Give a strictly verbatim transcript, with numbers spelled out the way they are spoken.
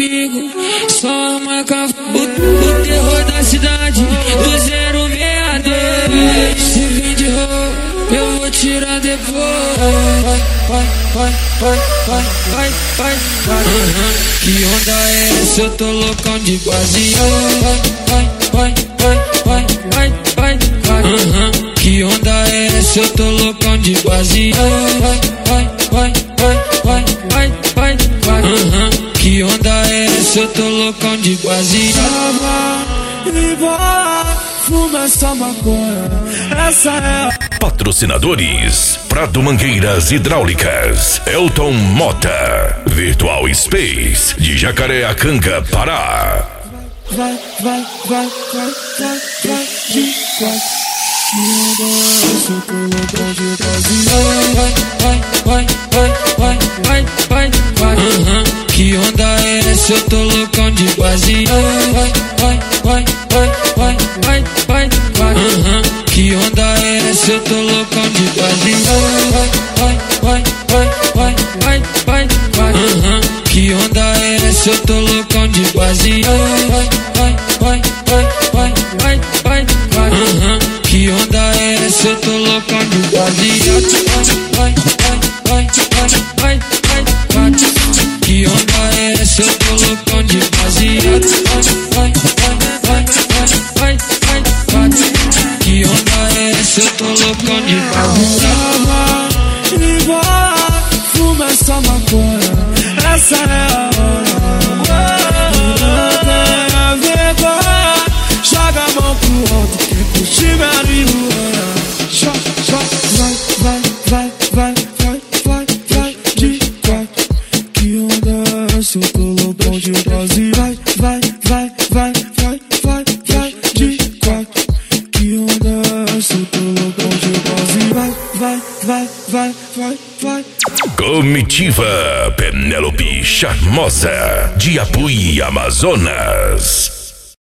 comigo, só a marca, o, o terror da cidade, do zero seis dois. Se vem de roupa, eu vou tirar depois. Vai, vai, vai, vai, vai, vai, vai. Uhum. Que onda é essa? Eu tô loucão de baseado. Vai, vai, vai, vai, vai, vai, vai. Uhum. Que onda é essa? Eu tô loucão de baseado. Vai, vai, vai, vai, vai, vai, vai. Uhum. Que onda é essa? Eu tô loucão de baseado. E vai, fuma essa maconha. Essa é a... Patrocinadores: Prado Mangueiras Hidráulicas, Elton Mota, Virtual Space, de Jacareacanga, Pará. Vai, vai, vai, vai, vai, vai, de quatro. Eu tô loucão de vai, vai, vai, vai, vai, vai, vai, vai. Uhum. Que onda é essa? Eu tô loucão de baseado. Vai, vai, vai, vai, vai, vai, vai, vai. Uhum. Que onda é essa? Eu tô loucão de baseado. Vai, vai, vai, vai, vai, vai, vai. Uhum. Que onda é essa? Eu tô loucão de baseado. Vai, vai, vai, vai, vai, vai, vai. Uhum. Que onda é essa? Eu tô loucão de baseado. Vai, vai, vai, vai, vai, vai, vai. Que onda é essa? Eu tô loucão de baseado. Vai, vai, vai, vai, vai, vai, vai. Que onda é essa? Eu tô loucão de baseado. E vai, fuma essa maconha. Essa é a hora. Não tem vergonha. Joga a mão pro alto, quem curtir marihuana. Vai, vai, vai, vai, vai, vai, vai, de quatro. Que onda é essa? Eu tô loucão de dose. Vai, vai, vai, vai, vai, vai, vai, de quatro. Que onda é essa? Eu tô loucão de dose. Vai, vai, vai, vai, vai, vai. Comitiva Penélope Charmosa, de Apuí, Amazonas.